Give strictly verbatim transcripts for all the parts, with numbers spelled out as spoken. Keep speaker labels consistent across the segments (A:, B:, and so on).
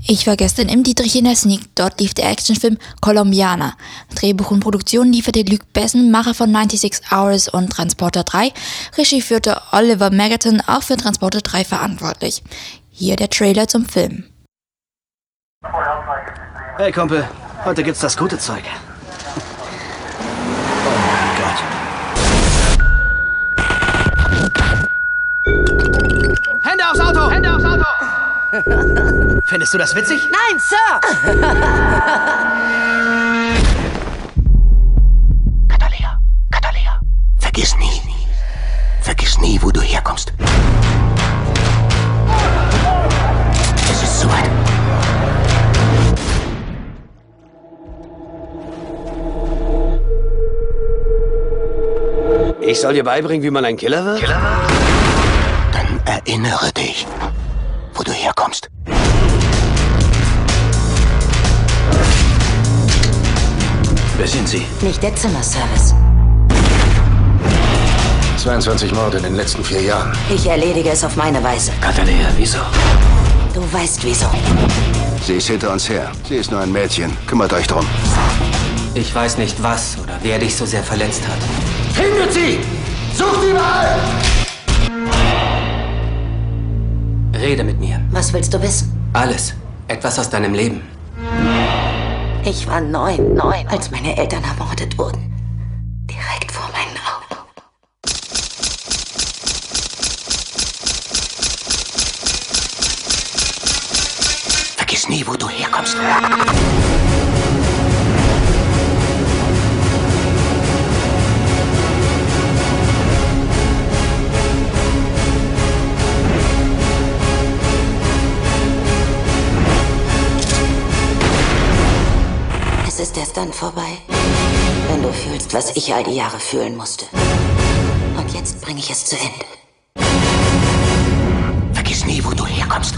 A: Ich war gestern im Dietrich in der Sneak, dort lief der Actionfilm Colombiana. Drehbuch und Produktion lieferte Luc Besson, Macher von ninety-six hours und Transporter drei. Regie führte Oliver Megaton, auch für Transporter drei verantwortlich. Hier der Trailer zum Film.
B: Hey Kumpel, heute gibt's das gute Zeug. Oh mein Gott. Hände aufs Auto! Hände aufs Auto! Findest du das witzig?
C: Nein, Sir!
D: Catalea, Catalea, vergiss nie, vergiss nie, wo du herkommst. Es ist soweit.
B: Ich soll dir beibringen, wie man ein Killer wird?
D: Killer wird? Dann erinnere dich, wo du herkommst.
B: Wer sind Sie?
C: Nicht der Zimmerservice.
D: zweiundzwanzig Morde in den letzten vier Jahren.
C: Ich erledige es auf meine Weise.
B: Catalea, wieso?
C: Du weißt wieso.
D: Sie ist hinter uns her. Sie ist nur ein Mädchen. Kümmert euch drum.
E: Ich weiß nicht, was oder wer dich so sehr verletzt hat.
D: Findet sie! Sucht überall!
E: Rede mit mir.
C: Was willst du wissen?
E: Alles. Etwas aus deinem Leben.
C: Ich war neun, neun, als meine Eltern ermordet wurden. Direkt vor meinen Augen.
D: Vergiss nie, wo du herkommst.
C: Es ist erst dann vorbei, wenn du fühlst, was ich all die Jahre fühlen musste. Und jetzt bringe ich es zu Ende.
D: Vergiss nie, wo du herkommst.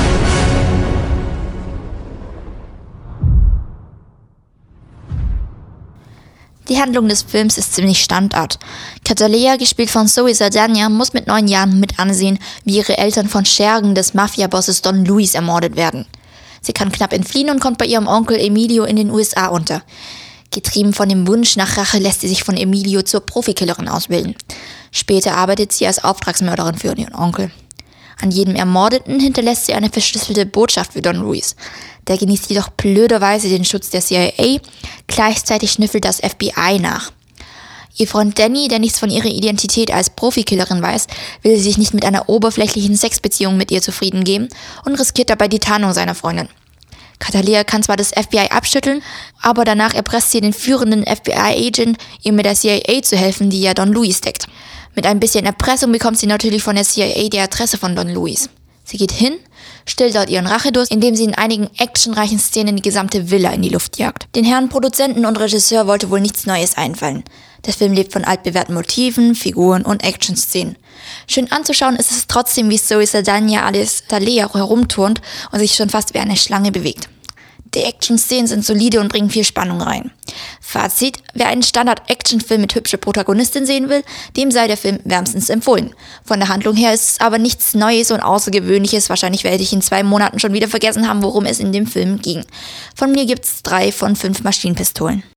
A: Die Handlung des Films ist ziemlich Standard. Catalea, gespielt von Zoe Saldana, muss mit neun Jahren mit ansehen, wie ihre Eltern von Schergen des Mafia-Bosses Don Luis ermordet werden. Sie kann knapp entfliehen und kommt bei ihrem Onkel Emilio in den U S A unter. Getrieben von dem Wunsch nach Rache lässt sie sich von Emilio zur Profikillerin ausbilden. Später arbeitet sie als Auftragsmörderin für ihren Onkel. An jedem Ermordeten hinterlässt sie eine verschlüsselte Botschaft für Don Luis. Der genießt jedoch blöderweise den Schutz der C I A, gleichzeitig schnüffelt das F B I nach. Ihr Freund Danny, der nichts von ihrer Identität als Profikillerin weiß, will sich nicht mit einer oberflächlichen Sexbeziehung mit ihr zufrieden geben und riskiert dabei die Tarnung seiner Freundin. Catalea kann zwar das F B I abschütteln, aber danach erpresst sie den führenden F B I-Agent, ihr mit der C I A zu helfen, die ja Don Luis deckt. Mit ein bisschen Erpressung bekommt sie natürlich von der C I A die Adresse von Don Luis. Sie geht hin, stillt dort ihren Rachedurst, indem sie in einigen actionreichen Szenen die gesamte Villa in die Luft jagt. Den Herren Produzenten und Regisseur wollte wohl nichts Neues einfallen. Der Film lebt von altbewährten Motiven, Figuren und Action-Szenen. Schön anzuschauen ist es trotzdem, wie Zoe Saldana alias Catalea herumturnt und sich schon fast wie eine Schlange bewegt. Die Action-Szenen sind solide und bringen viel Spannung rein. Fazit: Wer einen Standard-Action-Film mit hübscher Protagonistin sehen will, dem sei der Film wärmstens empfohlen. Von der Handlung her ist es aber nichts Neues und Außergewöhnliches. Wahrscheinlich werde ich in zwei Monaten schon wieder vergessen haben, worum es in dem Film ging. Von mir gibt's drei von fünf Maschinenpistolen.